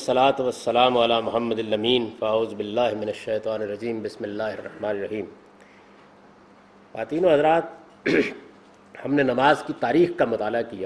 الصلاۃ والسلام علی محمد الامین فاعوذ باللہ من الشیطان الرجیم بسم اللہ الرحمن الرحیم۔ خواتین و حضرات، ہم نے نماز کی تاریخ کا مطالعہ کیا۔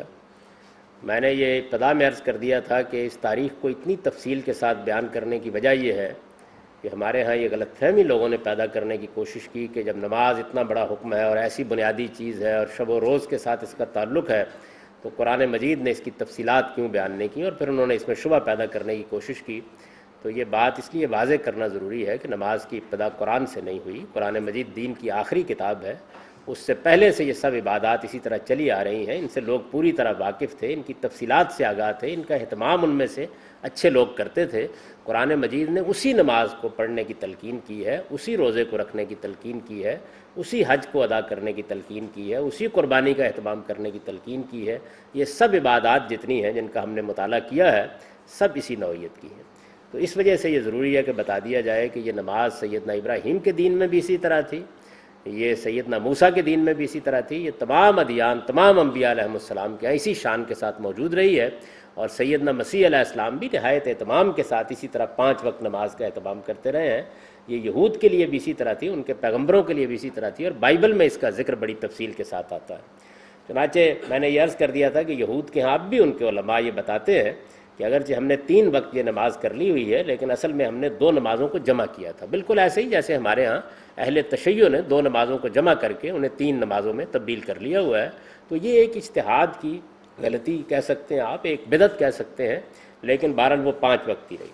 میں نے یہ ابتدا میں عرض کر دیا تھا کہ اس تاریخ کو اتنی تفصیل کے ساتھ بیان کرنے کی وجہ یہ ہے کہ ہمارے ہاں یہ غلط فہمی لوگوں نے پیدا کرنے کی کوشش کی کہ جب نماز اتنا بڑا حکم ہے اور ایسی بنیادی چیز ہے اور شب و روز کے ساتھ اس کا تعلق ہے تو قرآن مجید نے اس کی تفصیلات کیوں بیان نہیں کی، اور پھر انہوں نے اس میں شبہ پیدا کرنے کی کوشش کی۔ تو یہ بات اس لیے واضح کرنا ضروری ہے کہ نماز کی ابتدا قرآن سے نہیں ہوئی۔ قرآن مجید دین کی آخری کتاب ہے، اس سے پہلے سے یہ سب عبادات اسی طرح چلی آ رہی ہیں، ان سے لوگ پوری طرح واقف تھے، ان کی تفصیلات سے آگاہ تھے، ان کا اہتمام ان میں سے اچھے لوگ کرتے تھے۔ قرآن مجید نے اسی نماز کو پڑھنے کی تلقین کی ہے، اسی روزے کو رکھنے کی تلقین کی ہے، اسی حج کو ادا کرنے کی تلقین کی ہے، اسی قربانی کا اہتمام کرنے کی تلقین کی ہے۔ یہ سب عبادات جتنی ہیں جن کا ہم نے مطالعہ کیا ہے سب اسی نوعیت کی ہیں۔ تو اس وجہ سے یہ ضروری ہے کہ بتا دیا جائے کہ یہ نماز سیدنا ابراہیم کے دین میں بھی اسی طرح تھی، یہ سیدنا موسیٰ کے دین میں بھی اسی طرح تھی، یہ تمام ادیان، تمام انبیاء علیہ السلام کے اسی شان کے ساتھ موجود رہی ہے، اور سیدنا مسیح علیہ السلام بھی نہایت اہتمام کے ساتھ اسی طرح 5 وقت نماز کا اہتمام کرتے رہے ہیں۔ یہ یہود کے لیے بھی اسی طرح تھی، ان کے پیغمبروں کے لیے بھی اسی طرح تھی، اور بائبل میں اس کا ذکر بڑی تفصیل کے ساتھ آتا ہے۔ چنانچہ میں نے یہ عرض کر دیا تھا کہ یہود کے ہاں اب بھی ان کے علماء یہ بتاتے ہیں کہ اگرچہ ہم نے 3 وقت یہ نماز کر لی ہوئی ہے لیکن اصل میں ہم نے 2 نمازوں کو جمع کیا تھا، بالکل ایسے ہی جیسے ہمارے ہاں اہل تشیع نے 2 نمازوں کو جمع کر کے انہیں 3 نمازوں میں تبدیل کر لیا ہوا ہے۔ تو یہ ایک اجتہاد کی غلطی کہہ سکتے ہیں آپ، ایک بدعت کہہ سکتے ہیں، لیکن بہرحال وہ 5 وقت ہی رہی۔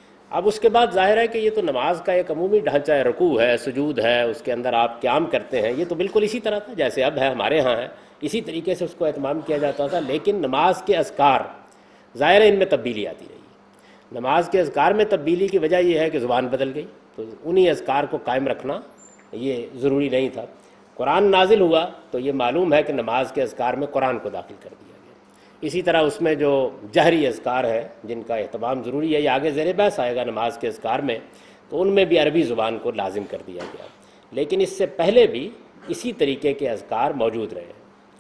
اب اس کے بعد ظاہر ہے کہ یہ تو نماز کا ایک عمومی ڈھانچہ ہے، رکوع ہے، سجود ہے، اس کے اندر آپ قیام کرتے ہیں، یہ تو بالکل اسی طرح تھا جیسے اب ہے، ہمارے ہاں ہے، اسی طریقے سے اس کو اہتمام کیا جاتا تھا۔ لیکن نماز کے اذکار ظاہر ہے ان میں تبدیلی آتی رہی۔ نماز کے اذکار میں تبدیلی کی وجہ یہ ہے کہ زبان بدل گئی، تو انہی اذکار کو قائم رکھنا یہ ضروری نہیں تھا۔ قرآن نازل ہوا تو یہ معلوم ہے کہ نماز کے اذکار میں قرآن کو داخل کر دیا گیا۔ اسی طرح اس میں جو جہری اذکار ہیں جن کا اہتمام ضروری ہے، یہ آگے زیر بحث آئے گا نماز کے اذکار میں، تو ان میں بھی عربی زبان کو لازم کر دیا گیا، لیکن اس سے پہلے بھی اسی طریقے کے اذکار موجود رہے۔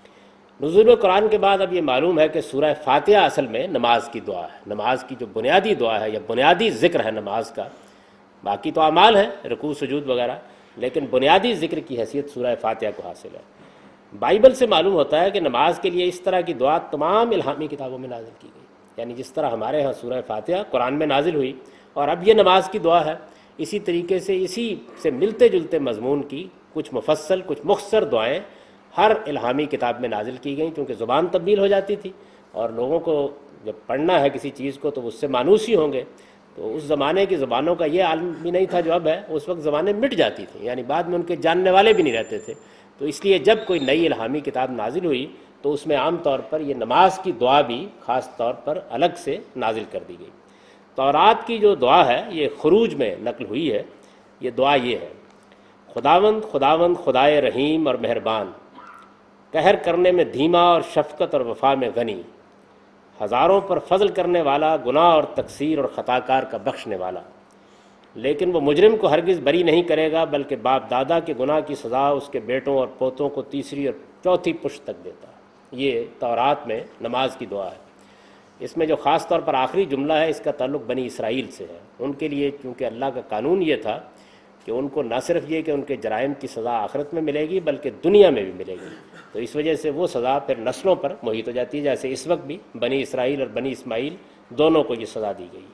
نزول قرآن کے بعد اب یہ معلوم ہے کہ سورہ فاتحہ اصل میں نماز کی دعا ہے، نماز کی جو بنیادی دعا ہے یا بنیادی ذکر ہے نماز کا، باقی تو اعمال ہیں رکوع سجود وغیرہ، لیکن بنیادی ذکر کی حیثیت سورہ فاتحہ کو حاصل ہے۔ بائبل سے معلوم ہوتا ہے کہ نماز کے لیے اس طرح کی دعا تمام الہامی کتابوں میں نازل کی گئی، یعنی جس طرح ہمارے ہاں سورہ فاتحہ قرآن میں نازل ہوئی اور اب یہ نماز کی دعا ہے، اسی طریقے سے اسی سے ملتے جلتے مضمون کی کچھ مفصل کچھ مختصر دعائیں ہر الہامی کتاب میں نازل کی گئیں، کیونکہ زبان تبدیل ہو جاتی تھی اور لوگوں کو جب پڑھنا ہے کسی چیز کو تو اس سے مانوس ہی ہوں گے۔ تو اس زمانے کی زبانوں کا یہ عالم بھی نہیں تھا جو اب ہے، اس وقت زبانیں مٹ جاتی تھیں، یعنی بعد میں ان کے جاننے والے بھی نہیں رہتے تھے۔ تو اس لیے جب کوئی نئی الہامی کتاب نازل ہوئی تو اس میں عام طور پر یہ نماز کی دعا بھی خاص طور پر الگ سے نازل کر دی گئی۔ تورات کی جو دعا ہے یہ خروج میں نقل ہوئی ہے، یہ دعا یہ ہے: خداوند خداوند خدائے رحیم اور مہربان، قہر کرنے میں دھیما اور شفقت اور وفا میں غنی، ہزاروں پر فضل کرنے والا، گناہ اور تقصیر اور خطا کار کا بخشنے والا، لیکن وہ مجرم کو ہرگز بری نہیں کرے گا بلکہ باپ دادا کے گناہ کی سزا اس کے بیٹوں اور پوتوں کو 3ری اور 4تھی پشت تک دیتا ہے۔ یہ تورات میں نماز کی دعا ہے۔ اس میں جو خاص طور پر آخری جملہ ہے اس کا تعلق بنی اسرائیل سے ہے۔ ان کے لیے چونکہ اللہ کا قانون یہ تھا کہ ان کو نہ صرف یہ کہ ان کے جرائم کی سزا آخرت میں ملے گی بلکہ دنیا میں بھی ملے گی، تو اس وجہ سے وہ سزا پھر نسلوں پر محیط ہو جاتی ہے، جیسے اس وقت بھی بنی اسرائیل اور بنی اسماعیل دونوں کو یہ سزا دی گئی۔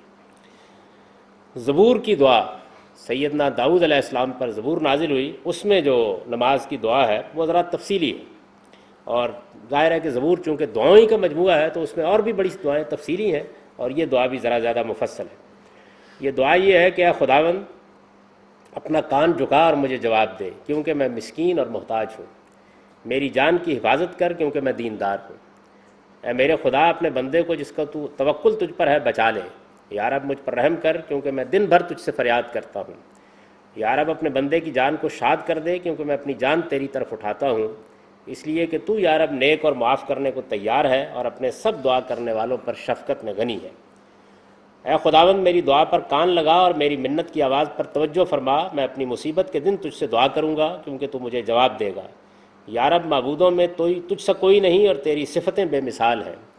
زبور کی دعا، سیدنا داؤد علیہ السلام پر زبور نازل ہوئی، اس میں جو نماز کی دعا ہے وہ ذرا تفصیلی ہے، اور ظاہر ہے کہ زبور چونکہ دعاؤں ہی کا مجموعہ ہے تو اس میں اور بھی بڑی دعائیں تفصیلی ہیں، اور یہ دعا بھی ذرا زیادہ مفصل ہے۔ یہ دعا یہ ہے کہ اے خداوند اپنا کان جھکا اور مجھے جواب دے، کیونکہ میں مسکین اور محتاج ہوں، میری جان کی حفاظت کر کیونکہ میں دیندار ہوں۔ اے میرے خدا اپنے بندے کو جس کا تو توکل تجھ پر ہے بچا لے، یا رب مجھ پر رحم کر کیونکہ میں دن بھر تجھ سے فریاد کرتا ہوں۔ یا رب اپنے بندے کی جان کو شاد کر دے کیونکہ میں اپنی جان تیری طرف اٹھاتا ہوں، اس لیے کہ تو یا رب نیک اور معاف کرنے کو تیار ہے اور اپنے سب دعا کرنے والوں پر شفقت میں غنی ہے۔ اے خداوند میری دعا پر کان لگا اور میری منت کی آواز پر توجہ فرما، میں اپنی مصیبت کے دن تجھ سے دعا کروں گا کیونکہ تو مجھے جواب دے گا۔ یا رب معبودوں میں تجھ سا کوئی نہیں اور تیری صفتیں بے مثال ہیں۔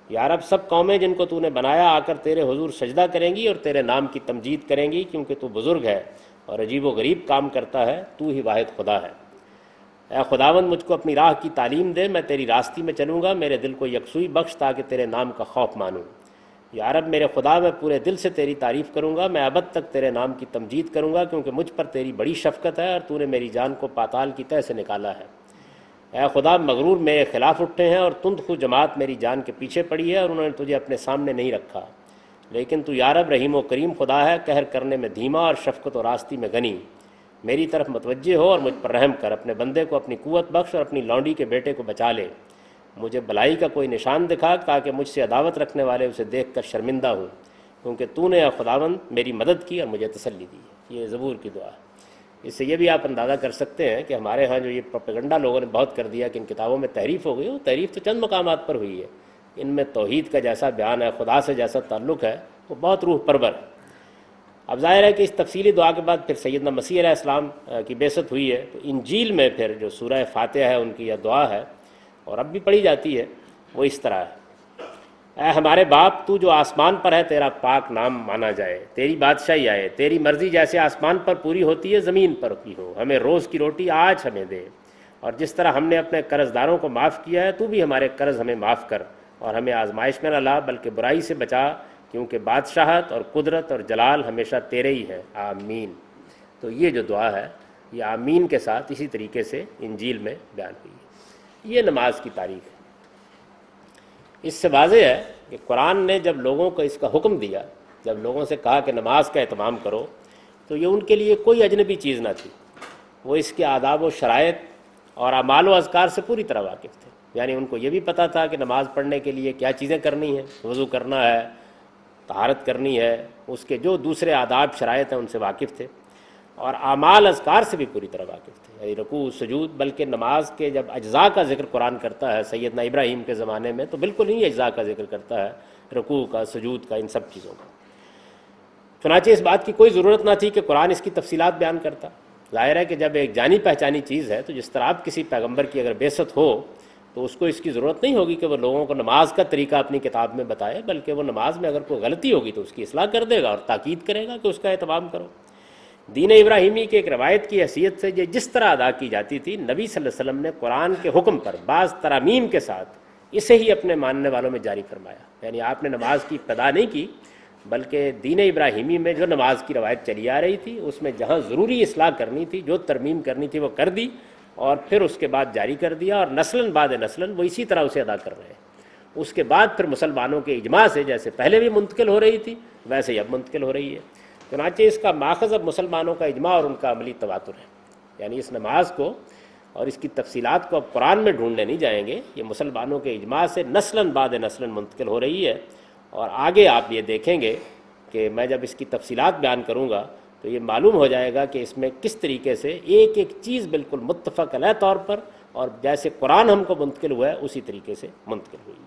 یا رب سب قومیں جن کو تو نے بنایا آ کر تیرے حضور سجدہ کریں گی اور تیرے نام کی تمجید کریں گی، کیونکہ تو بزرگ ہے اور عجیب و غریب کام کرتا ہے، تو ہی واحد خدا ہے۔ اے خداوند مجھ کو اپنی راہ کی تعلیم دے، میں تیری راستی میں چلوں گا، میرے دل کو یکسوئی بخش تاکہ تیرے نام کا خوف مانوں۔ یا رب میرے خدا، میں پورے دل سے تیری تعریف کروں گا، میں ابد تک تیرے نام کی تمجید کروں گا، کیونکہ مجھ پر تیری بڑی شفقت ہے اور تو نے میری جان کو پاتال کی تہہ سے نکالا ہے۔ اے خدا، مغرور میرے خلاف اٹھے ہیں اور تند خو جماعت میری جان کے پیچھے پڑی ہے اور انہوں نے تجھے اپنے سامنے نہیں رکھا، لیکن تو یا رب رحیم و کریم خدا ہے، قہر کرنے میں دھیما اور شفقت و راستی میں غنی۔ میری طرف متوجہ ہو اور مجھ پر رحم کر، اپنے بندے کو اپنی قوت بخش اور اپنی لونڈی کے بیٹے کو بچا لے۔ مجھے بلائی کا کوئی نشان دکھا تاکہ مجھ سے عداوت رکھنے والے اسے دیکھ کر شرمندہ ہوں، کیونکہ تو نے اے خداوند میری مدد کی اور مجھے تسلی دی۔ یہ زبور کی دعا ہے۔ اس سے یہ بھی آپ اندازہ کر سکتے ہیں کہ ہمارے ہاں جو یہ پروپیگنڈا لوگوں نے بہت کر دیا کہ ان کتابوں میں تحریف ہو گئی، وہ تحریف تو چند مقامات پر ہوئی ہے، ان میں توحید کا جیسا بیان ہے، خدا سے جیسا تعلق ہے، وہ بہت روح پرور ہے۔ اب ظاہر ہے کہ اس تفصیلی دعا کے بعد پھر سیدنا مسیح علیہ السلام کی بعثت ہوئی ہے، تو انجیل میں پھر جو سورہ فاتحہ ہے ان کی یہ دعا ہے اور اب بھی پڑھی جاتی ہے، وہ اس طرح ہے: اے ہمارے باپ، تو جو آسمان پر ہے تیرا پاک نام مانا جائے، تیری بادشاہی آئے، تیری مرضی جیسے آسمان پر پوری ہوتی ہے زمین پر بھی ہو، ہمیں روز کی روٹی آج ہمیں دے، اور جس طرح ہم نے اپنے قرض داروں کو معاف کیا ہے تو بھی ہمارے قرض ہمیں معاف کر، اور ہمیں آزمائش میں نہ لا بلکہ برائی سے بچا، کیونکہ بادشاہت اور قدرت اور جلال ہمیشہ تیرے ہی ہے، آمین۔ تو یہ جو دعا ہے یہ آمین کے ساتھ اسی طریقے سے انجیل میں بیان ہوئی ہے۔ یہ نماز کی تاریخ ہے۔ اس سے واضح ہے کہ قرآن نے جب لوگوں کو اس کا حکم دیا، جب لوگوں سے کہا کہ نماز کا اہتمام کرو، تو یہ ان کے لیے کوئی اجنبی چیز نہ تھی، وہ اس کے آداب و شرائط اور اعمال و اذکار سے پوری طرح واقف تھے۔ یعنی ان کو یہ بھی پتہ تھا کہ نماز پڑھنے کے لیے کیا چیزیں کرنی ہیں، وضو کرنا ہے، طہارت کرنی ہے، اس کے جو دوسرے آداب شرائط ہیں ان سے واقف تھے، اور اعمال اذکار سے بھی پوری طرح واقف تھے، یعنی رکوع سجود، بلکہ نماز کے جب اجزاء کا ذکر قرآن کرتا ہے سیدنا ابراہیم کے زمانے میں تو بالکل نہیں اجزاء کا ذکر کرتا ہے، رکوع کا، سجود کا، ان سب چیزوں کا۔ چنانچہ اس بات کی کوئی ضرورت نہ تھی کہ قرآن اس کی تفصیلات بیان کرتا۔ ظاہر ہے کہ جب ایک جانی پہچانی چیز ہے تو جس طرح آپ کسی پیغمبر کی اگر بعثت ہو تو اس کو اس کی ضرورت نہیں ہوگی کہ وہ لوگوں کو نماز کا طریقہ اپنی کتاب میں بتائے، بلکہ وہ نماز میں اگر کوئی غلطی ہوگی تو اس کی اصلاح کر دے گا اور تاکید کرے گا کہ اس کا اہتمام کرو۔ دین ابراہیمی کی ایک روایت کی حیثیت سے یہ جس طرح ادا کی جاتی تھی، نبی صلی اللہ علیہ وسلم نے قرآن کے حکم پر بعض ترامیم کے ساتھ اسے ہی اپنے ماننے والوں میں جاری فرمایا۔ یعنی آپ نے نماز کی ابتدا نہیں کی، بلکہ دین ابراہیمی میں جو نماز کی روایت چلی آ رہی تھی اس میں جہاں ضروری اصلاح کرنی تھی، جو ترمیم کرنی تھی وہ کر دی، اور پھر اس کے بعد جاری کر دیا، اور نسلاً بعد نسلاً وہ اسی طرح اسے ادا کر رہے ہیں۔ اس کے بعد پھر مسلمانوں کے اجماع سے جیسے پہلے بھی منتقل ہو رہی تھی ویسے ہی اب منتقل ہو رہی ہے۔ چنانچہ اس کا ماخذ اب مسلمانوں کا اجماع اور ان کا عملی تواتر ہے۔ یعنی اس نماز کو اور اس کی تفصیلات کو اب قرآن میں ڈھونڈنے نہیں جائیں گے، یہ مسلمانوں کے اجماع سے نسلاً بعد نسلاً منتقل ہو رہی ہے، اور آگے آپ یہ دیکھیں گے کہ میں جب اس کی تفصیلات بیان کروں گا تو یہ معلوم ہو جائے گا کہ اس میں کس طریقے سے ایک ایک چیز بالکل متفق علیہ طور پر اور جیسے قرآن ہم کو منتقل ہوا ہے اسی طریقے سے منتقل ہوئی۔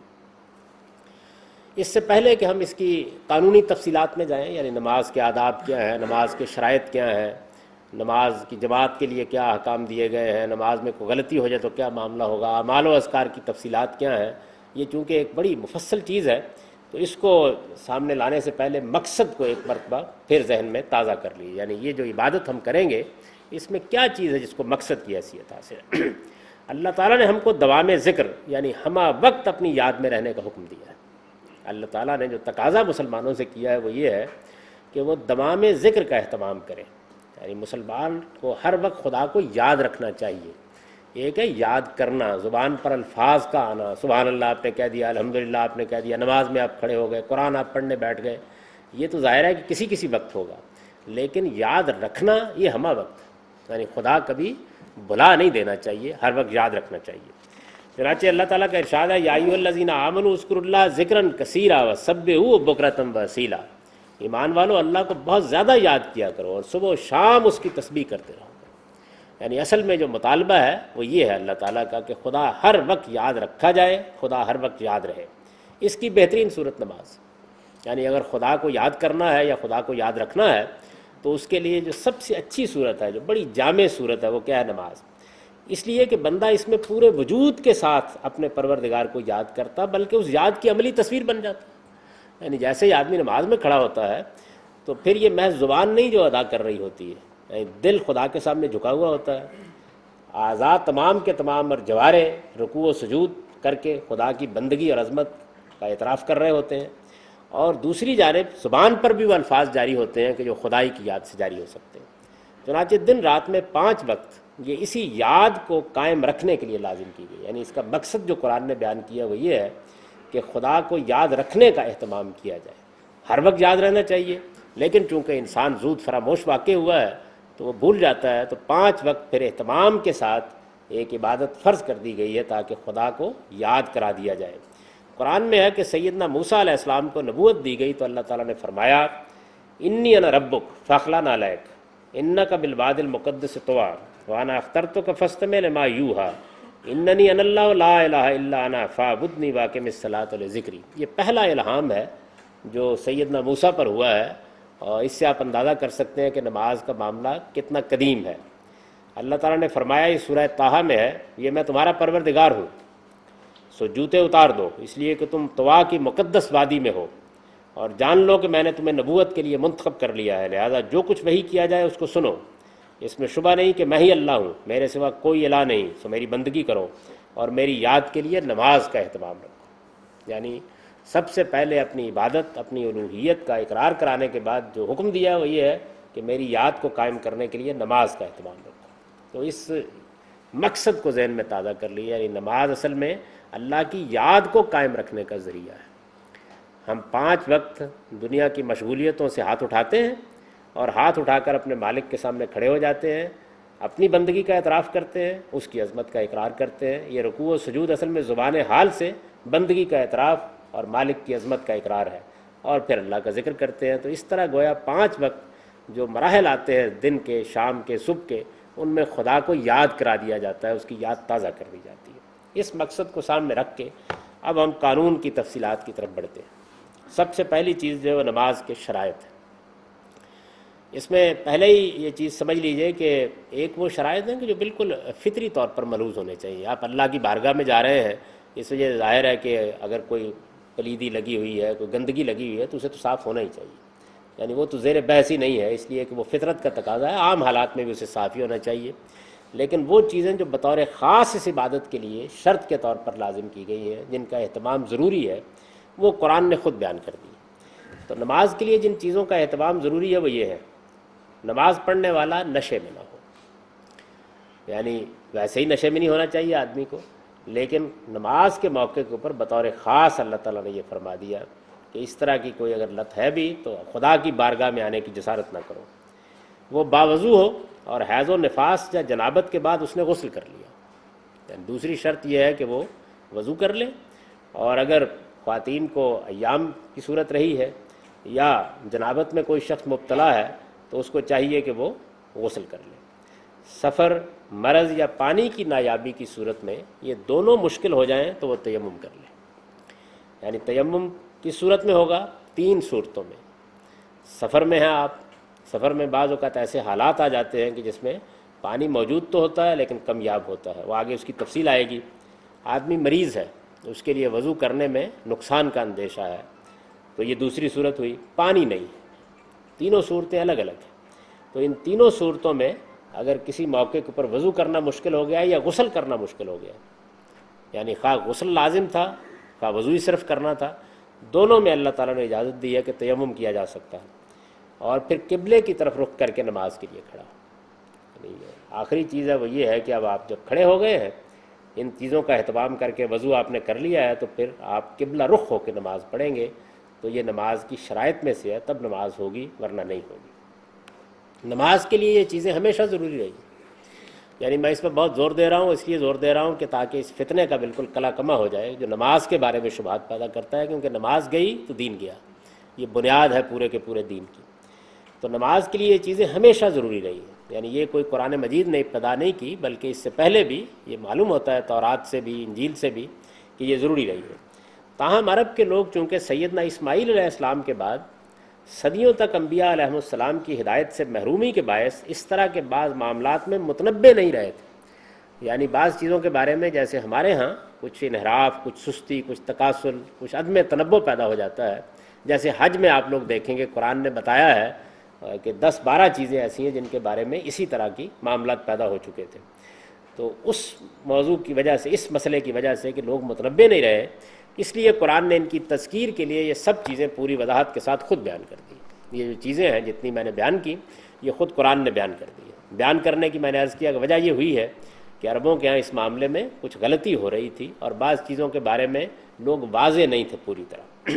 اس سے پہلے کہ ہم اس کی قانونی تفصیلات میں جائیں، یعنی نماز کے آداب کیا ہیں، نماز کے شرائط کیا ہیں، نماز کی جماعت کے لیے کیا احکام دیے گئے ہیں، نماز میں کوئی غلطی ہو جائے تو کیا معاملہ ہوگا، اعمال و اذکار کی تفصیلات کیا ہیں، یہ چونکہ ایک بڑی مفصل چیز ہے تو اس کو سامنے لانے سے پہلے مقصد کو ایک مرتبہ پھر ذہن میں تازہ کر لیجیے۔ یعنی یہ جو عبادت ہم کریں گے اس میں کیا چیز ہے جس کو مقصد کی حیثیت حاصل ہے۔ اللہ تعالیٰ نے ہم کو دوام ذکر یعنی ہمہ وقت اپنی یاد میں رہنے کا حکم دیا ہے۔ اللہ تعالیٰ نے جو تقاضا مسلمانوں سے کیا ہے وہ یہ ہے کہ وہ دوام ذکر کا اہتمام کریں، یعنی مسلمان کو ہر وقت خدا کو یاد رکھنا چاہیے۔ ایک ہے یاد کرنا، زبان پر الفاظ کا آنا، سبحان اللہ آپ نے کہہ دیا، الحمدللہ آپ نے کہہ دیا، نماز میں آپ کھڑے ہو گئے، قرآن آپ پڑھنے بیٹھ گئے، یہ تو ظاہر ہے کہ کسی وقت ہوگا، لیکن یاد رکھنا یہ ہمہ وقت، یعنی خدا کبھی بھلا نہیں دینا چاہیے، ہر وقت یاد رکھنا چاہیے۔ چنانچہ اللہ تعالیٰ کا ارشاد ہے یا ایھا الذین آمنوا اذکروا اللہ ذکرا کثیرا وسبحوہ بکرۃ واصیلا، ایمان والو اللہ کو بہت زیادہ یاد کیا کرو اور صبح و شام اس کی تسبیح کرتے رہو۔ یعنی اصل میں جو مطالبہ ہے وہ یہ ہے اللہ تعالیٰ کا کہ خدا ہر وقت یاد رکھا جائے، خدا ہر وقت یاد رہے۔ اس کی بہترین صورت نماز، یعنی اگر خدا کو یاد کرنا ہے یا خدا کو یاد رکھنا ہے تو اس کے لیے جو سب سے اچھی صورت ہے، جو بڑی جامع صورت ہے، وہ کیا ہے؟ نماز۔ اس لیے کہ بندہ اس میں پورے وجود کے ساتھ اپنے پروردگار کو یاد کرتا، بلکہ اس یاد کی عملی تصویر بن جاتا ہے۔ یعنی جیسے ہی آدمی نماز میں کھڑا ہوتا ہے تو پھر یہ محض زبان نہیں جو ادا کر رہی ہوتی ہے، یعنی دل خدا کے سامنے جھکا ہوا ہوتا ہے، اعضاء تمام کے تمام اور جوارح رکوع و سجود کر کے خدا کی بندگی اور عظمت کا اعتراف کر رہے ہوتے ہیں، اور دوسری جانب زبان پر بھی وہ الفاظ جاری ہوتے ہیں کہ جو خدائی کی یاد سے جاری ہو سکتے ہیں۔ چنانچہ دن رات میں 5 وقت یہ اسی یاد کو قائم رکھنے کے لیے لازم کی گئی، یعنی اس کا مقصد جو قرآن نے بیان کیا وہ یہ ہے کہ خدا کو یاد رکھنے کا اہتمام کیا جائے۔ ہر وقت یاد رہنا چاہیے، لیکن چونکہ انسان زود فراموش واقع ہوا ہے تو وہ بھول جاتا ہے، تو 5 وقت پھر اہتمام کے ساتھ ایک عبادت فرض کر دی گئی ہے تاکہ خدا کو یاد کرا دیا جائے۔ قرآن میں ہے کہ سیدنا موسیٰ علیہ السلام کو نبوت دی گئی تو اللہ تعالیٰ نے فرمایا انی انا ربک فاخلعنا علیک انک بالوادی المقدس طویٰ وانا اخترتک فاستمع لما یوحیٰ اننی انا اللہ لا الہ الا انا فاعبدنی واقم الصلاۃ لذکری۔ یہ پہلا الہام ہے جو سیدنا موسیٰ پر ہوا ہے، اور اس سے آپ اندازہ کر سکتے ہیں کہ نماز کا معاملہ کتنا قدیم ہے۔ اللہ تعالیٰ نے فرمایا، یہ سورہ طٰہٰ میں ہے، یہ میں تمہارا پروردگار ہوں، سو جوتے اتار دو، اس لیے کہ تم طوا کی مقدس وادی میں ہو، اور جان لو کہ میں نے تمہیں نبوت کے لیے منتخب کر لیا ہے، لہذا جو کچھ وحی کیا جائے اس کو سنو، اس میں شبہ نہیں کہ میں ہی اللہ ہوں، میرے سوا کوئی الہ نہیں، سو میری بندگی کرو اور میری یاد کے لیے نماز کا اہتمام رکھو۔ یعنی سب سے پہلے اپنی عبادت، اپنی الوہیت کا اقرار کرانے کے بعد جو حکم دیا وہ یہ ہے کہ میری یاد کو قائم کرنے کے لیے نماز کا اہتمام رکھو۔ تو اس مقصد کو ذہن میں تازہ کر لیا، یعنی نماز اصل میں اللہ کی یاد کو قائم رکھنے کا ذریعہ ہے۔ ہم 5 وقت دنیا کی مشغولیتوں سے ہاتھ اٹھاتے ہیں اور ہاتھ اٹھا کر اپنے مالک کے سامنے کھڑے ہو جاتے ہیں، اپنی بندگی کا اعتراف کرتے ہیں، اس کی عظمت کا اقرار کرتے ہیں۔ یہ رکوع و سجود اصل میں زبان حال سے بندگی کا اعتراف اور مالک کی عظمت کا اقرار ہے، اور پھر اللہ کا ذکر کرتے ہیں۔ تو اس طرح گویا 5 وقت جو مراحل آتے ہیں دن کے، شام کے، صبح کے، ان میں خدا کو یاد کرا دیا جاتا ہے، اس کی یاد تازہ کر دی جاتی ہے۔ اس مقصد کو سامنے رکھ کے اب ہم قانون کی تفصیلات کی طرف بڑھتے ہیں۔ سب سے پہلی چیز جو ہے وہ نماز کے شرائط ہے۔ اس میں پہلے ہی یہ چیز سمجھ لیجئے کہ ایک وہ شرائط ہیں کہ جو بالکل فطری طور پر ملحوظ ہونے چاہیے۔ آپ اللہ کی بارگاہ میں جا رہے ہیں، اس وجہ ظاہر ہے کہ اگر کوئی پلیدی لگی ہوئی ہے، کوئی گندگی لگی ہوئی ہے تو اسے تو صاف ہونا ہی چاہیے، یعنی وہ تو زیر بحث ہی نہیں ہے، اس لیے کہ وہ فطرت کا تقاضا ہے، عام حالات میں بھی اسے صاف ہی ہونا چاہیے۔ لیکن وہ چیزیں جو بطور خاص اس عبادت کے لیے شرط کے طور پر لازم کی گئی ہیں، جن کا اہتمام ضروری ہے، وہ قرآن نے خود بیان کر دی۔ تو نماز کے لیے جن چیزوں کا اہتمام ضروری ہے وہ یہ ہے، نماز پڑھنے والا نشے میں نہ ہو، یعنی ویسے ہی نشے میں نہیں ہونا چاہیے آدمی کو، لیکن نماز کے موقع کے اوپر بطور خاص اللہ تعالیٰ نے یہ فرما دیا کہ اس طرح کی کوئی اگر لت ہے بھی تو خدا کی بارگاہ میں آنے کی جسارت نہ کرو۔ وہ باوضو ہو اور حیض و نفاس یا جنابت کے بعد اس نے غسل کر لیا، یعنی دوسری شرط یہ ہے کہ وہ وضو کر لے، اور اگر خواتین کو ایام کی صورت رہی ہے یا جنابت میں کوئی شخص مبتلا ہے تو اس کو چاہیے کہ وہ غسل کر لے۔ سفر، مرض یا پانی کی نایابی کی صورت میں یہ دونوں مشکل ہو جائیں تو وہ تیمم کر لے، یعنی تیمم کی صورت میں ہوگا 3 صورتوں میں۔ سفر میں ہیں آپ، سفر میں بعض اوقات ایسے حالات آ جاتے ہیں کہ جس میں پانی موجود تو ہوتا ہے لیکن کمیاب ہوتا ہے، وہ آگے اس کی تفصیل آئے گی۔ آدمی مریض ہے، اس کے لیے وضو کرنے میں نقصان کا اندیشہ ہے، تو یہ دوسری صورت ہوئی۔ پانی نہیں، تینوں صورتیں الگ الگ ہیں، تو ان تینوں صورتوں میں اگر کسی موقع کے اوپر وضو کرنا مشکل ہو گیا یا غسل کرنا مشکل ہو گیا، یعنی خواہ غسل لازم تھا خواہ وضو ہی صرف کرنا تھا، دونوں میں اللہ تعالیٰ نے اجازت دی ہے کہ تیمم کیا جا سکتا ہے، اور پھر قبلے کی طرف رخ کر کے نماز کے لیے کھڑا۔ آخری چیز ہے وہ یہ ہے کہ اب آپ جب کھڑے ہو گئے ہیں، ان چیزوں کا اہتمام کر کے وضو آپ نے کر لیا ہے، تو پھر آپ قبلہ رخ ہو کے نماز پڑھیں گے، تو یہ نماز کی شرائط میں سے ہے، تب نماز ہوگی ورنہ نہیں ہوگی۔ نماز کے لیے یہ چیزیں ہمیشہ ضروری رہی ہیں، یعنی میں اس پر بہت زور دے رہا ہوں، اس لیے زور دے رہا ہوں کہ تاکہ اس فتنے کا بالکل کلا کما ہو جائے جو نماز کے بارے میں شبہات پیدا کرتا ہے، کیونکہ نماز گئی تو دین گیا، یہ بنیاد ہے پورے کے پورے دین کی۔ تو نماز کے لیے یہ چیزیں ہمیشہ ضروری رہی ہیں، یعنی یہ کوئی قرآن مجید نے ابتدا نہیں کی، بلکہ اس سے پہلے بھی یہ معلوم ہوتا ہے تورات سے بھی، انجیل سے بھی، کہ یہ ضروری رہی ہے۔ تاہم عرب کے لوگ چونکہ سیدنا اسماعیل علیہ السلام کے بعد صدیوں تک انبیاء علیہ السلام کی ہدایت سے محرومی کے باعث اس طرح کے بعض معاملات میں متنبع نہیں رہے تھے، یعنی بعض چیزوں کے بارے میں جیسے ہمارے ہاں کچھ انحراف، کچھ سستی، کچھ تکاسل، کچھ عدم تنبع پیدا ہو جاتا ہے، جیسے حج میں آپ لوگ دیکھیں گے قرآن نے بتایا ہے کہ 10-12 چیزیں ایسی ہیں جن کے بارے میں اسی طرح کی معاملات پیدا ہو چکے تھے. تو اس موضوع کی وجہ سے، اس مسئلے کی وجہ سے کہ لوگ متنبع نہیں رہے، اس لیے قرآن نے ان کی تذکیر کے لیے یہ سب چیزیں پوری وضاحت کے ساتھ خود بیان کر دی. یہ جو چیزیں ہیں جتنی میں نے بیان کی یہ خود قرآن نے بیان کر دی ہے. بیان کرنے کی میں نے عرض کیا کہ وجہ یہ ہوئی ہے کہ عربوں کے ہاں اس معاملے میں کچھ غلطی ہو رہی تھی اور بعض چیزوں کے بارے میں لوگ واضح نہیں تھے پوری طرح.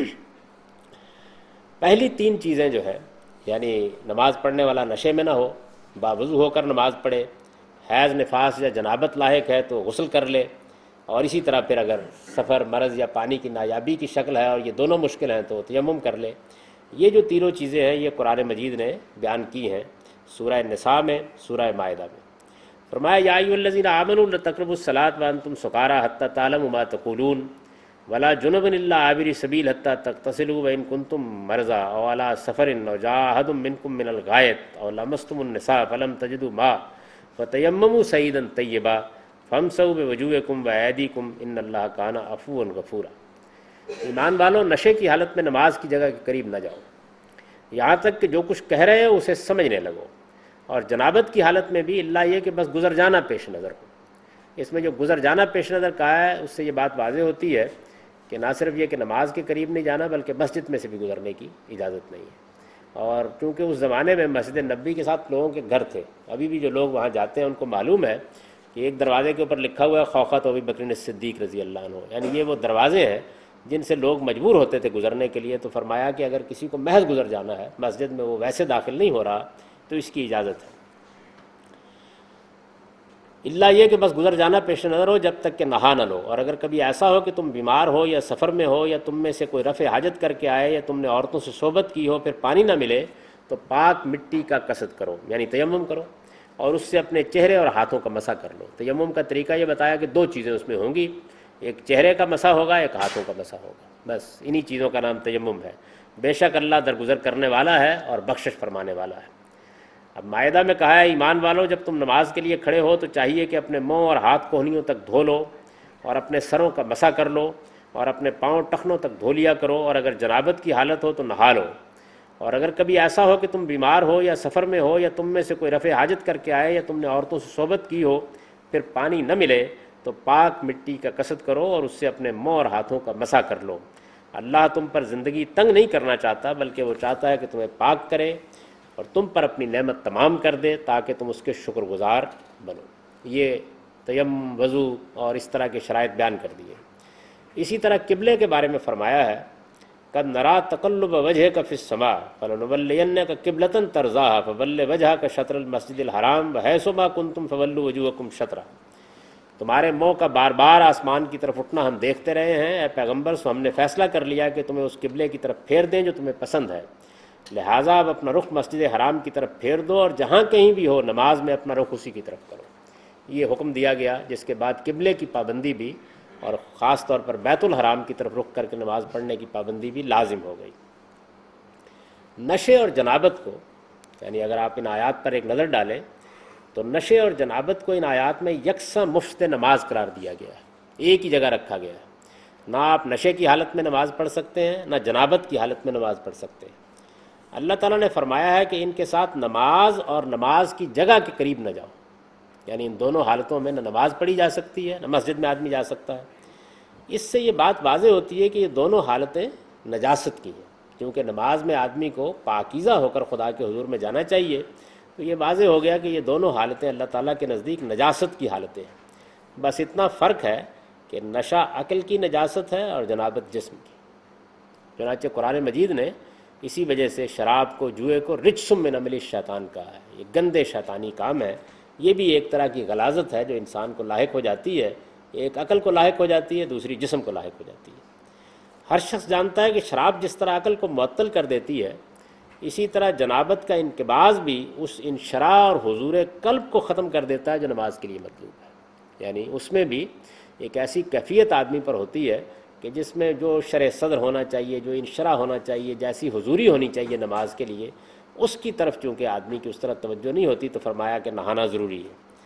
پہلی 3 چیزیں جو ہے، یعنی نماز پڑھنے والا نشے میں نہ ہو، باوضو ہو کر نماز پڑھے، حیض نفاس یا جنابت لاحق ہے تو غسل کر لے، اور اسی طرح پھر اگر سفر، مرض یا پانی کی نایابی کی شکل ہے اور یہ دونوں مشکل ہیں تو تیمم کر لے. یہ جو تینوں چیزیں ہیں یہ قرآن مجید نے بیان کی ہیں سورہ نساء میں، سورہ مائدہ میں. فرمایا یا ایھا الذین آمنوا لا تقربوا الصلاۃ وانتم سکارى حتى تعلموا ما تقولون ولا جنبا الا عابري سبيل حتى تغتسلوا وان كنتم مرضى او على سفر او جاء احد منكم من الغائط او لمستم النساء فلم تجدوا ماء فتيمموا صعيدا طيبا فامسحوا بوجوهكم وايديكم ان اللہ کان عفوا غفورا. ایمان والو، نشے کی حالت میں نماز کی جگہ کے قریب نہ جاؤ یہاں تک کہ جو کچھ کہہ رہے ہو اسے سمجھنے لگو، اور جنابت کی حالت میں بھی اللہ یہ کہ بس گزر جانا پیش نظر ہو. اس میں جو گزر جانا پیش نظر کہا ہے اس سے یہ بات واضح ہوتی ہے کہ نہ صرف یہ کہ نماز کے قریب نہیں جانا بلکہ مسجد میں سے بھی گزرنے کی اجازت نہیں ہے. اور کیونکہ اس زمانے میں مسجد نبوی کے ساتھ لوگوں کے گھر تھے، ابھی بھی جو لوگ وہاں جاتے ہیں ان کو معلوم ہے کہ ایک دروازے کے اوپر لکھا ہوا ہے خوخت ابی بکر صدیق رضی اللہ عنہ، یعنی یہ وہ دروازے ہیں جن سے لوگ مجبور ہوتے تھے گزرنے کے لیے. تو فرمایا کہ اگر کسی کو محض گزر جانا ہے مسجد میں، وہ ویسے داخل نہیں ہو رہا تو اس کی اجازت ہے. اللہ یہ کہ بس گزر جانا پیش نظر ہو جب تک کہ نہا نہ لو. اور اگر کبھی ایسا ہو کہ تم بیمار ہو یا سفر میں ہو یا تم میں سے کوئی رفع حاجت کر کے آئے یا تم نے عورتوں سے صحبت کی ہو پھر پانی نہ ملے تو پاک مٹی کا قصد کرو، یعنی تیمم کرو، اور اس سے اپنے چہرے اور ہاتھوں کا مسح کر لو. تیمم کا طریقہ یہ بتایا کہ 2 چیزیں اس میں ہوں گی، ایک چہرے کا مسح ہوگا، ایک ہاتھوں کا مسح ہوگا. بس انہی چیزوں کا نام تیمم ہے. بے شک اللہ درگزر کرنے والا ہے اور بخشش فرمانے والا ہے. اب مائدہ میں کہا ہے ایمان والو جب تم نماز کے لیے کھڑے ہو تو چاہیے کہ اپنے منہ اور ہاتھ کوہنیوں تک دھو لو اور اپنے سروں کا مسح کر لو اور اپنے پاؤں ٹخنوں تک دھو لیا کرو، اور اگر جنابت کی حالت ہو تو نہا لو. اور اگر کبھی ایسا ہو کہ تم بیمار ہو یا سفر میں ہو یا تم میں سے کوئی رفع حاجت کر کے آئے یا تم نے عورتوں سے صحبت کی ہو پھر پانی نہ ملے تو پاک مٹی کا قصد کرو اور اس سے اپنے منہ اور ہاتھوں کا مسح کر لو. اللہ تم پر زندگی تنگ نہیں کرنا چاہتا بلکہ وہ چاہتا ہے کہ تمہیں پاک کرے اور تم پر اپنی نعمت تمام کر دے تاکہ تم اس کے شکر گزار بنو. یہ تیمم، وضو اور اس طرح کے شرائط بیان کر دیے. اسی طرح قبلے کے بارے میں فرمایا ہے قد نرا تقلب وجهك في السماء فلنولينك قبلة ترضاها فول وجهك شطر المسجد الحرام وحيث ما كنتم فولوا وجوهكم شطرا. تمہارے منہ کا بار بار آسمان کی طرف اٹھنا ہم دیکھتے رہے ہیں اے پیغمبر، سو ہم نے فیصلہ کر لیا کہ تمہیں اس قبلے کی طرف پھیر دیں جو تمہیں پسند ہے، لہٰذا اب اپنا رخ مسجد حرام کی طرف پھیر دو اور جہاں کہیں بھی ہو نماز میں اپنا رخ اسی کی طرف کرو. یہ حکم دیا گیا جس کے بعد قبلے کی پابندی بھی اور خاص طور پر بیت الحرام کی طرف رخ کر کے نماز پڑھنے کی پابندی بھی لازم ہو گئی. نشے اور جنابت کو، یعنی اگر آپ ان آیات پر ایک نظر ڈالیں تو نشے اور جنابت کو ان آیات میں یکساں مفت نماز قرار دیا گیا ہے، ایک ہی جگہ رکھا گیا ہے. نہ آپ نشے کی حالت میں نماز پڑھ سکتے ہیں نہ جنابت کی حالت میں نماز پڑھ سکتے ہیں. اللہ تعالیٰ نے فرمایا ہے کہ ان کے ساتھ نماز اور نماز کی جگہ کے قریب نہ جاؤ، یعنی ان دونوں حالتوں میں نہ نماز پڑھی جا سکتی ہے نہ مسجد میں آدمی جا سکتا ہے. اس سے یہ بات واضح ہوتی ہے کہ یہ دونوں حالتیں نجاست کی ہیں، کیونکہ نماز میں آدمی کو پاکیزہ ہو کر خدا کے حضور میں جانا چاہیے. تو یہ واضح ہو گیا کہ یہ دونوں حالتیں اللہ تعالیٰ کے نزدیک نجاست کی حالتیں ہیں. بس اتنا فرق ہے کہ نشہ عقل کی نجاست ہے اور جنابت جسم کی. چنانچہ قرآن مجید نے اسی وجہ سے شراب کو، جوئے کو رجسم من عمل الشیطان کہا ہے. یہ گندے شیطانی کام ہے. یہ بھی ایک طرح کی غلاظت ہے جو انسان کو لاحق ہو جاتی ہے، ایک عقل کو لاحق ہو جاتی ہے، دوسری جسم کو لاحق ہو جاتی ہے. ہر شخص جانتا ہے کہ شراب جس طرح عقل کو معطل کر دیتی ہے اسی طرح جنابت کا انقباض بھی اس انشراح اور حضور قلب کو ختم کر دیتا ہے جو نماز کے لیے مطلوب ہے. یعنی اس میں بھی ایک ایسی کیفیت آدمی پر ہوتی ہے کہ جس میں جو شرح صدر ہونا چاہیے، جو انشراح ہونا چاہیے، جیسی حضوری ہونی چاہیے نماز کے لیے، اس کی طرف چونکہ آدمی کی اس طرح توجہ نہیں ہوتی تو فرمایا کہ نہانا ضروری ہے.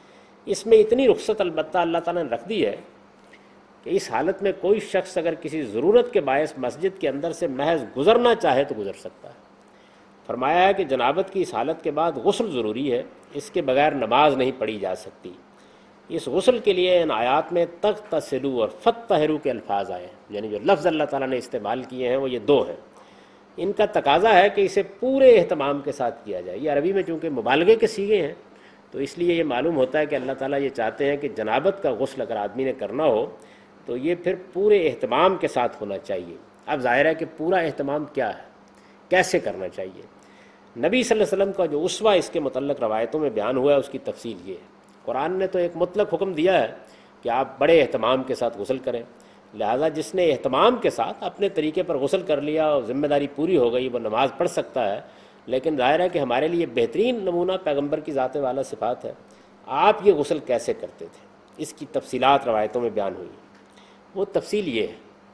اس میں اتنی رخصت البتہ اللہ تعالیٰ نے رکھ دی ہے کہ اس حالت میں کوئی شخص اگر کسی ضرورت کے باعث مسجد کے اندر سے محض گزرنا چاہے تو گزر سکتا ہے۔ فرمایا ہے کہ جنابت کی اس حالت کے بعد غسل ضروری ہے، اس کے بغیر نماز نہیں پڑھی جا سکتی۔ اس غسل کے لیے ان آیات میں تغتسلوا اور فطہروا کے الفاظ آئے ہیں، یعنی جو لفظ اللہ تعالیٰ نے استعمال کیے ہیں وہ یہ دو ہیں۔ ان کا تقاضا ہے کہ اسے پورے اہتمام کے ساتھ کیا جائے۔ یہ عربی میں چونکہ مبالغے کے صیغے ہیں تو اس لیے یہ معلوم ہوتا ہے کہ اللہ تعالیٰ یہ چاہتے ہیں کہ جنابت کا غسل اگر آدمی نے کرنا ہو تو یہ پھر پورے اہتمام کے ساتھ ہونا چاہیے۔ اب ظاہر ہے کہ پورا اہتمام کیا ہے، کیسے کرنا چاہیے۔ نبی صلی اللہ علیہ وسلم کا جو اسوہ اس کے متعلق روایتوں میں بیان ہوا ہے اس کی تفصیل یہ ہے۔ قرآن نے تو ایک مطلق حکم دیا ہے کہ آپ بڑے اہتمام کے ساتھ غسل کریں، لہٰذا جس نے اہتمام کے ساتھ اپنے طریقے پر غسل کر لیا اور ذمہ داری پوری ہو گئی وہ نماز پڑھ سکتا ہے۔ لیکن ظاہر ہے کہ ہمارے لیے بہترین نمونہ پیغمبر کی ذات والا صفات ہے۔ آپ یہ غسل کیسے کرتے تھے، اس کی تفصیلات روایتوں میں بیان ہوئی۔ وہ تفصیل یہ ہے،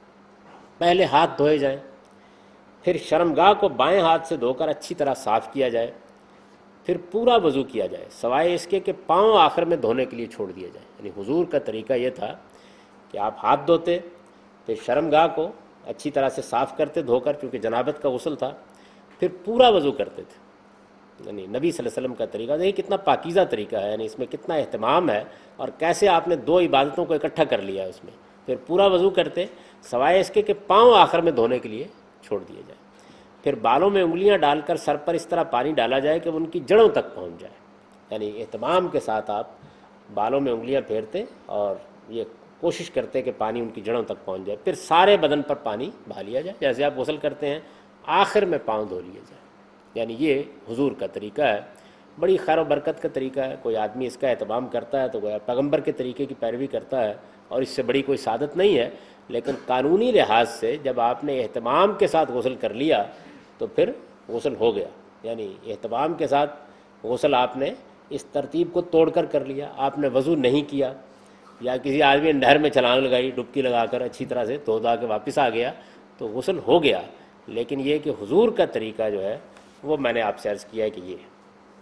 پہلے ہاتھ دھوئے جائیں، پھر شرمگاہ کو بائیں ہاتھ سے دھو کر اچھی طرح صاف کیا جائے، پھر پورا وضو کیا جائے سوائے اس کے کہ پاؤں آخر میں دھونے کے لیے چھوڑ دیا جائے۔ یعنی حضور کا طریقہ یہ تھا کہ آپ ہاتھ دھوتے، پھر شرمگاہ کو اچھی طرح سے صاف کرتے دھو کر، کیونکہ جنابت کا غسل تھا، پھر پورا وضو کرتے تھے۔ یعنی نبی صلی اللہ علیہ وسلم کا طریقہ دیکھیں کتنا پاکیزہ طریقہ ہے، یعنی اس میں کتنا اہتمام ہے اور کیسے آپ نے دو عبادتوں کو اکٹھا کر لیا اس میں۔ پھر پورا وضو کرتے سوائے اس کے کہ پاؤں آخر میں دھونے کے لیے چھوڑ دیا جائے، پھر بالوں میں انگلیاں ڈال کر سر پر اس طرح پانی ڈالا جائے کہ وہ ان کی جڑوں تک پہنچ جائے۔ یعنی اہتمام کے ساتھ آپ بالوں میں انگلیاں پھیرتے اور یہ کوشش کرتے کہ پانی ان کی جڑوں تک پہنچ جائے، پھر سارے بدن پر پانی بہا لیا جائے جیسے آپ غسل کرتے ہیں، آخر میں پاؤں دھو لیے جائے۔ یعنی یہ حضور کا طریقہ ہے، بڑی خیر و برکت کا طریقہ ہے۔ کوئی آدمی اس کا اہتمام کرتا ہے تو گویا پیغمبر کے طریقے کی پیروی کرتا ہے، اور اس سے بڑی کوئی سعادت نہیں ہے۔ لیکن قانونی لحاظ سے جب آپ نے اہتمام کے ساتھ غسل کر لیا تو پھر غسل ہو گیا۔ یعنی اہتمام کے ساتھ غسل آپ نے اس ترتیب کو توڑ کر کر لیا، آپ نے وضو نہیں کیا یا کسی آدمی نے نہر میں چھلانگ لگائی ڈبکی لگا کر اچھی طرح سے دھو دھا کے واپس آ گیا تو غسل ہو گیا۔ لیکن یہ کہ حضور کا طریقہ جو ہے وہ میں نے آپ سے عرض کیا ہے کہ یہ ہے۔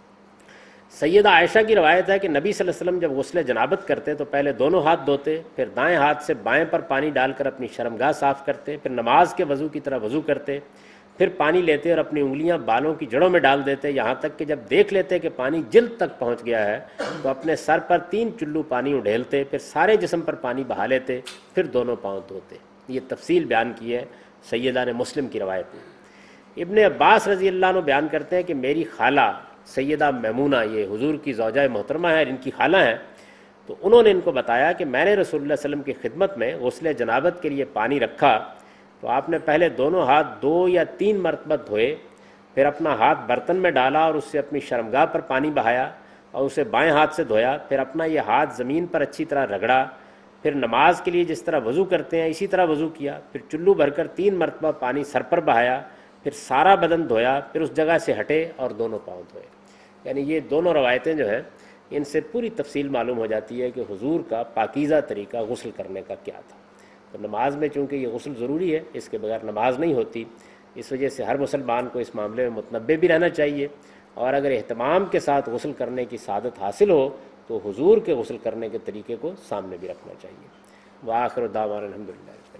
سیدہ عائشہ کی روایت ہے کہ نبی صلی اللہ علیہ وسلم جب غسل جنابت کرتے تو پہلے دونوں ہاتھ دھوتے، پھر دائیں ہاتھ سے بائیں پر پانی ڈال کر اپنی شرمگاہ صاف کرتے، پھر نماز کے وضو کی طرح وضو کرتے، پھر پانی لیتے اور اپنی انگلیاں بالوں کی جڑوں میں ڈال دیتے، یہاں تک کہ جب دیکھ لیتے کہ پانی جلد تک پہنچ گیا ہے تو اپنے سر پر 3 چلو پانی اڈھیلتے، پھر سارے جسم پر پانی بہا لیتے، پھر دونوں پاؤں دھوتے۔ یہ تفصیل بیان کی ہے سیدہ نے مسلم کی روایت میں۔ ابن عباس رضی اللہ عنہ بیان کرتے ہیں کہ میری خالہ سیدہ میمونہ، یہ حضور کی زوجہ محترمہ ہے، ان کی خالہ ہیں، تو انہوں نے ان کو بتایا کہ میں نے رسول اللہ صلی اللہ علیہ وسلم کی خدمت میں غسل جنابت کے لیے پانی رکھا تو آپ نے پہلے دونوں ہاتھ 2 یا 3 مرتبہ دھوئے، پھر اپنا ہاتھ برتن میں ڈالا اور اس سے اپنی شرمگاہ پر پانی بہایا اور اسے بائیں ہاتھ سے دھویا، پھر اپنا یہ ہاتھ زمین پر اچھی طرح رگڑا، پھر نماز کے لیے جس طرح وضو کرتے ہیں اسی طرح وضو کیا، پھر چلو بھر کر 3 مرتبہ پانی سر پر بہایا، پھر سارا بدن دھویا، پھر اس جگہ سے ہٹے اور دونوں پاؤں دھوئے۔ یعنی یہ دونوں روایتیں جو ہیں ان سے پوری تفصیل معلوم ہو جاتی ہے کہ حضور کا پاکیزہ طریقہ غسل کرنے کا کیا تھا۔ تو نماز میں چونکہ یہ غسل ضروری ہے، اس کے بغیر نماز نہیں ہوتی، اس وجہ سے ہر مسلمان کو اس معاملے میں متنبہ بھی رہنا چاہیے، اور اگر اہتمام کے ساتھ غسل کرنے کی سعادت حاصل ہو تو حضور کے غسل کرنے کے طریقے کو سامنے بھی رکھنا چاہیے۔ وآخر دعوانا الحمدللہ۔